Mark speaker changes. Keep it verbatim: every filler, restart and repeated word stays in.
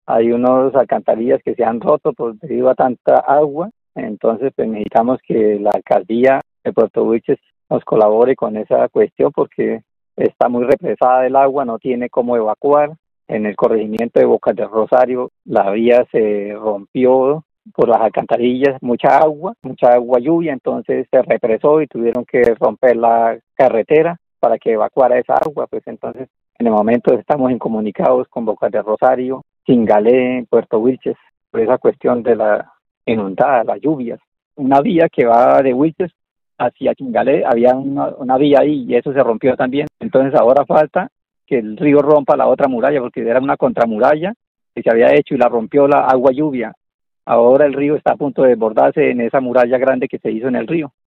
Speaker 1: hay unos alcantarillas que se han roto por debido a tanta agua, entonces pues necesitamos que la alcaldía de Puerto Wilches nos colabore con esa cuestión porque está muy represada el agua, no tiene cómo evacuar. En el corregimiento de Bocas del Rosario la vía se rompió por las alcantarillas, mucha agua, mucha agua lluvia, entonces se represó y tuvieron que romper la carretera para que evacuara esa agua. Pues entonces en el momento estamos incomunicados con Bocas del Rosario, Cingalé, Puerto Wilches, por esa cuestión de la inundada, las lluvias. Una vía que va de Wilches hacia Cingalé, había una, una vía ahí y eso se rompió también. Entonces ahora falta que el río rompa la otra muralla, porque era una contramuralla que se había hecho y la rompió la agua lluvia. Ahora el río está a punto de desbordarse en esa muralla grande que se hizo en el río.